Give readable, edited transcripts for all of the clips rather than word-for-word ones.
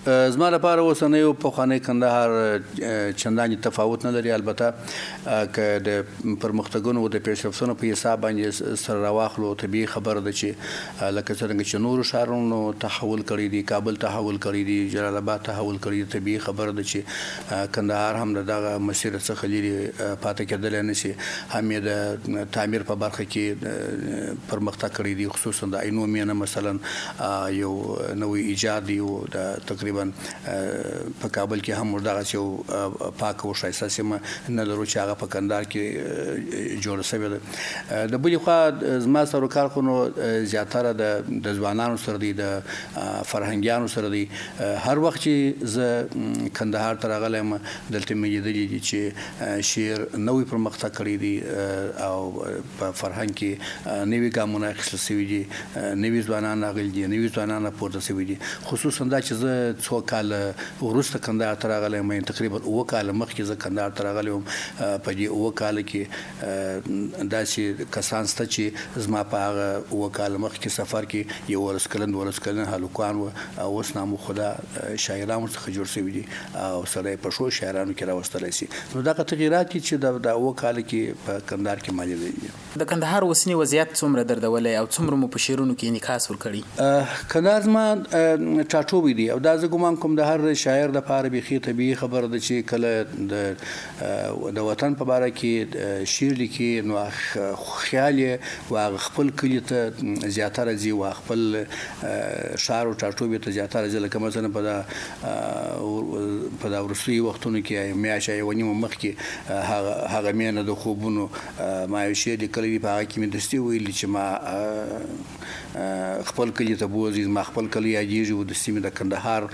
زما لپاره اوسنی پخوانی کندهار چنداني تفاوت نه لري. البته که د پرمختګونو د پیشرفتونو په حساب باندې سره راواخلو طبیعي خبره ده چې لکه څنګه چې نورو ښارونو تحول کړی دی، کابل تحول کړی دی، جلال آباد تحول کړی دی، طبیعي خبره ده چې کندهار هم دغه مسیر څخه لري پاتې کېدلی نه شي. هم یې د تعمیر په برخه کې پرمختګ کړی دی، خصوصا د عینو مینه مثلا یو نوی ایجاد دی او د تقریبا په کابل کې هم دغه یو پاک او ښایسته سیمه نه لرو چې هغه په کندهار کې جوړه شوې ده. د بلې خوا زما سره کار خو نو زیاتره د ځوانانو سره دی، د فرهنګیانو سره دی. هر وخت چې زه کندهار ته راغلی یم دلته مې لیدلي دي چې شعر نوی پرمختګ کړی دی او په فرهنګ کې نوي ګامونه اخیستل شوي دي، نوي ځوانان راغلي دي، نوي ځوانان راپورته شوي دي. خصوصا دا چې زه څو کاله وروسته کندهار ته راغلی یم، تقریبا 7 کاله مخکې زه کندهار ته راغلی وم. په دې 7 کاله کې داسې کسان شته چې زما په هغه 7 کاله مخکې سفر کې 11 کلن 12 کلن هلکان وو او اوس نامو خدا شاعران ورڅخه جوړ شوي دي او سره په ښو شاعرانو کې راوستلی شي. نو دغه تغیرات چې د 7 کاله کې په کندهار کې ما لیدلي دي. د کندهار اوسنی وضعیت څومره دردولی او څومره مو په شعرونو کې انعکاس ورکړي؟ کندهار زما ټاټوبی دی او دا زه ګمان کوم د هر شاعر دپاره بیخي طبیعي خبره ده چې کله د وطن په باره کې شعر لیکي نو خیال یې هغه خپل کلي ته زیاتره ځي او خپل ښار او ټاټوبي ته زیاتره ځي. لکه مثلا په دا وروستیو وختونو کې میاشت یوه نیمه مخکې هغه مینه د خوبونو ما یو شعر لیکلی دی، په هغه کې مې دستي ویلي چې ما خپل کلي ته بوځي، ما خپل کلي یادېږي او دستي مې د کندهار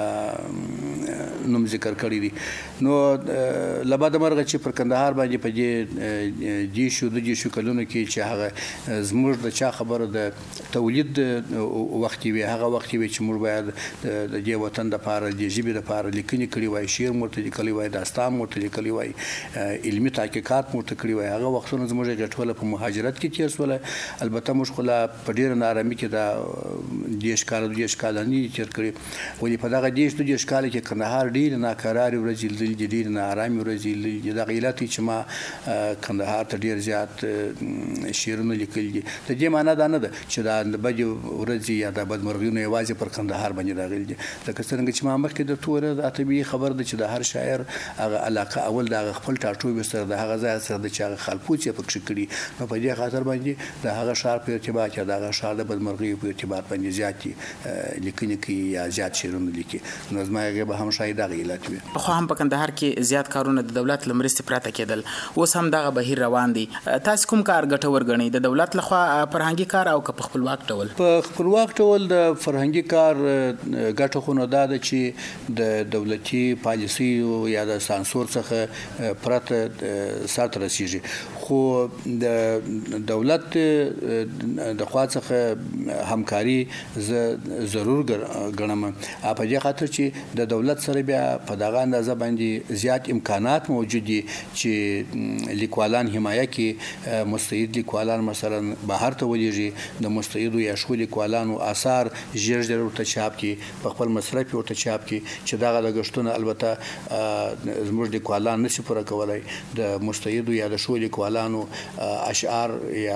نوم ذکر کړی دی. نو له بده مرغه چې پر کندهار باندې په دې 10 کلونو کې چې هغه زموږ د چا خبره د تولید وخت وي، هغه وخت وي چې موږ باید د دې وطن دپاره د ژبې دپاره لیکنې کړي وای، شعر مو ورته لیکلی وای، داستان مو ورته لیکلی وای، علمي تحقیقات مو ورته کړي وای. هغه وختونه زموږ هغې ټوله په مهاجرت کې تېر شوله. البته موږ خو لا په ډېره نارامي کې دا 10 کاله 12 کاله نه دي تېر کړي، ولې په دغه 10 کاله کې کندهار ډېرې ناکرارې ورځې لیدلي دي، ډېرې ناارامې ورځې لیدلي دي. دغه علت چې ما کندهار ته ډېر زیات شعرونه لیکلي دي. د دې معنا دا نه ده چې دا د بدې ورځې یا د بدمرغیونو یوازې پر کندهار باندې راغلي دي. لکه څرنګه چې ما مخکې درته وویل دا طبیعي خبره ده چې د هر شاعر هغه علاقه اول د هغه خپل ټاټوبي سره د هغه ځای سره د چې هغه خلپوڅ یې پکښې کړي، نو په دې خاطر باندې د هغه ښار په ارتباط یا د هغه ښار د بدمرغیو په ارتباط باندې زیاتې لیکنې کوي یا زیات شعرونه لیکي. نو زما هغې به هم شاید دغه علت وي. پخوا هم په کندهار کې زیات کارونه د دولت له مرستې پرته کېدل، اوس هم دغه بهیر روان دی. تاسو کوم کار ګټور ګڼئ، د دولت لخوا فرهنګي کار او که په خپلواک ډول؟ په خپلواک ډول د فرهنګي کار ګټه خو نو دا ده چې د دولتي پالیسیو یا د سانسور څخه پرته سرته رسیږي. خو د دولت د خوا څخه همکاري زه ضرور ګڼم، په دې خاطر چې د دولت سره بیا په دغه اندازه باندې زیات امکانات موجود دي چې لیکوالان حمایه کې مستعد لیکوالان مثلا بهر ته ولېږي، د مستعدو یا ښو لیکوالانو آثار ژر ژر ورته چاپ کړي، په خپل مصرف ورته چاپ کړي چې دغه لګښتونه البته زموږ لیکوالان نشي پوره کولی. د مستعدو یا د ښو لیکوالانو اشعار یا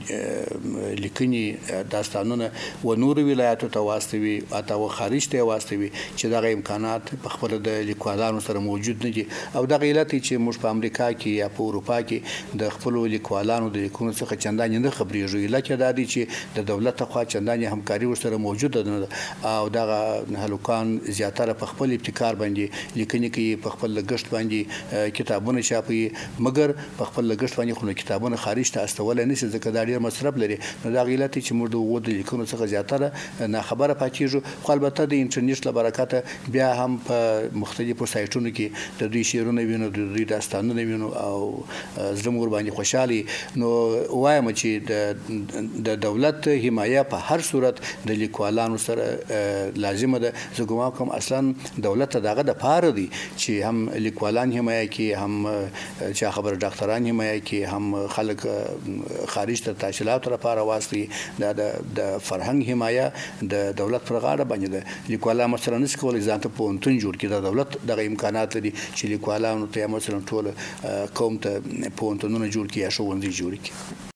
لیکنې داستانونه و نورو ولایاتو ته واستوي او خارج ته واستوي چې دغه امکانات په خپل د لیکوالانو سره موجود نه دي. او دغه علت چې موږ په امریکا کې یا په اروپا کې د خپل لیکوالانو د لیکنو څخه چندانې نه خبرېږو. علت دا دی چې د دولت لخوا چندانې همکاري ورسره موجوده نه ده او دغه هلکان زیاتره په خپل ابتکار باندې لیکنې کوي، په خپل لګښت باندې کتابونه چاپوي، مګر په خپل لګښت باندې خو کتابونه خارج ته استولی نه شي ځکه دا ډېر مصرف لري. نو دغه علت چې موږ د هغو د لیکنو څخه زیاتره ناخبره پاتې کېږو. خو البته د انټرنیټ له برکته بیا هم په مختلفو سایټونو کې د دوی شعرونه وینو، د دوی داستانونه وینو او زړه مو ورباندې خوشحالي. نو وایم چې د دولت حمایه په هر صورت د لیکوالانو سره لازمه ده. زه ګمان کوم اصلا دولت دغه دپاره دی چې هم لیکوالان حمایه کړي، هم چا خبره ډاکټران حمایه کړي، کې هم خلک خارج ته تحصیلاتو لپاره واستي د فرهنګ حمایه د دولت پر غاړه باندې ده. لیکوالان مثلا نشي کولی ځان ته پوهنتون جوړ کړي. د دولت دغه امکانات لري چې لیکوالانو ته مثلا ټول قوم ته پوهنتونونه جوړ کړي یا ښوونځي جوړ کړي.